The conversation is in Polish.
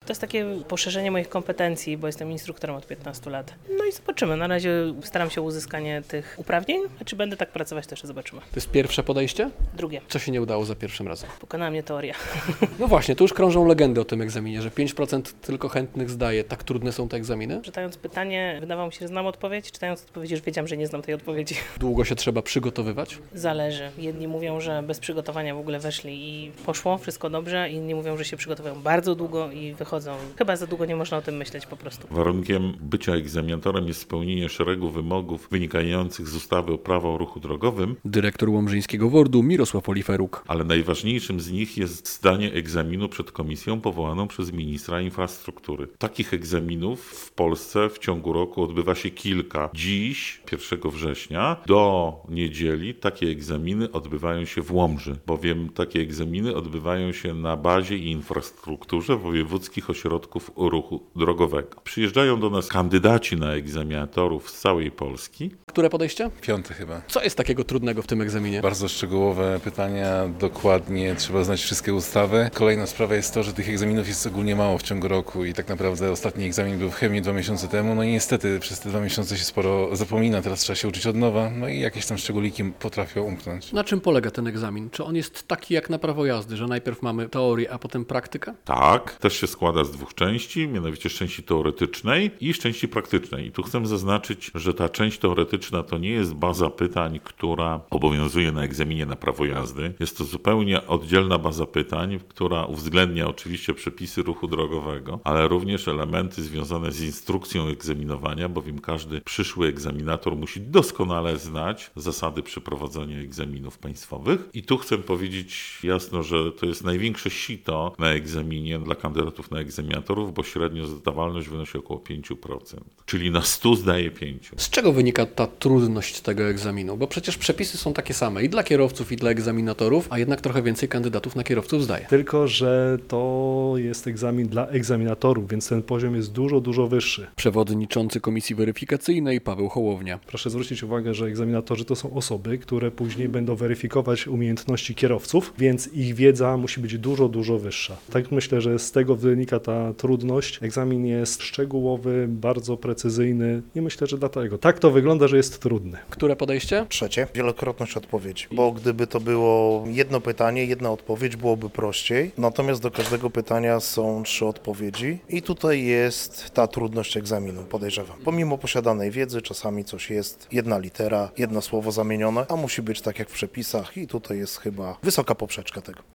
To jest takie poszerzenie moich kompetencji, bo jestem instruktorem od 15 lat. No i zobaczymy. Na razie staram się o uzyskanie tych uprawnień, a czy będę tak pracować, to jeszcze zobaczymy. To jest pierwsze podejście? Drugie. Co się nie udało za pierwszym razem? Pokonała mnie teoria. No właśnie, tu już krążą legendy o tym egzaminie, że 5% tylko chętnych zdaje. Tak trudne są te egzaminy? Czytając pytanie, wydawało mi się, że znam odpowiedź. Czytając odpowiedź, już wiedziałam, że nie znam tej odpowiedzi. Długo się trzeba przygotowywać? Zależy. Jedni mówią, że bez przygotowania w ogóle weszli i poszło, wszystko dobrze. Inni mówią, że się przygotowują bardzo długo i wychodzą. Chyba za długo nie można o tym myśleć po prostu. Warunkiem bycia egzaminatorem jest spełnienie szeregu wymogów wynikających z ustawy o prawo o ruchu drogowym, Dyrektor Łomżyńskiego WORD-u Mirosław Oliferuk. ale najważniejszym z nich jest zdanie egzaminu przed komisją powołaną przez ministra infrastruktury. Takich egzaminów w Polsce w ciągu roku odbywa się kilka. Dziś, 1 września, do niedzieli takie egzaminy odbywają się w Łomży, bowiem takie egzaminy odbywają się na bazie i infrastrukturze wojewódzkich ośrodków ruchu drogowego. Przyjeżdżają do nas kandydaci na egzaminatorów z całej Polski. Które podejście? 5 chyba. Co jest takiego trudnego w tym egzaminie? Bardzo szczegółowe pytania, dokładnie, trzeba znać wszystkie ustawy. Kolejna sprawa jest to, że tych egzaminów jest ogólnie mało w ciągu roku i tak naprawdę ostatni egzamin był w chemii 2 miesiące temu, no i niestety przez te 2 miesiące się sporo zapomina, teraz trzeba się uczyć od nowa, no i jakieś tam szczególiki potrafią umknąć. Na czym polega ten egzamin? Czy on jest taki jak na prawo jazdy, że najpierw mamy teorię, a potem praktyka? Tak, też się składa z 2 części, mianowicie z części teoretycznej i z części praktycznej. I tu chcę zaznaczyć, że ta część teoretyczna to nie jest baza pytań, która obowiązuje na egzaminie na prawo jazdy. Jest to zupełnie oddzielna baza pytań, która uwzględnia oczywiście przepisy ruchu drogowego, ale również elementy związane z instrukcją egzaminowania, bowiem każdy przyszły egzaminator musi doskonale znać zasady przeprowadzania egzaminów państwowych. I tu chcę powiedzieć jasno, że to jest największe sito na egzaminie dla kandydatów na egzaminatorów, bo średnio zdawalność wynosi około 5%. Czyli na 100 zdaje 5. Z czego wynika ta trudność tego egzaminu? Bo przecież przepisy są takie same i dla kierowców, i dla egzaminatorów, a jednak trochę więcej kandydatów na kierowców zdaje. Tylko że to jest egzamin dla egzaminatorów, więc ten poziom jest dużo, dużo wyższy. Przewodniczący Komisji Weryfikacyjnej Paweł Hołownia. Proszę zwrócić uwagę, że egzaminatorzy to są osoby, które później będą weryfikować umiejętności kierowców, więc ich wiedza musi być dużo, dużo wyższa. Tak myślę, że z tego wynika ta trudność. Egzamin jest szczegółowy, bardzo precyzyjny i myślę, że dlatego. Tak to wygląda, że jest trudny. Które podejście? Trzecie, wielokrotność odpowiedzi, bo gdyby to było jedno pytanie, jedna odpowiedź, byłoby prościej, natomiast do każdego pytania są 3 odpowiedzi i tutaj jest ta trudność egzaminu, podejrzewam. Pomimo posiadanej wiedzy, czasami coś jest, jedna litera, jedno słowo zamienione, a musi być tak jak w przepisach i tutaj jest chyba wysoka poprzeczka tego.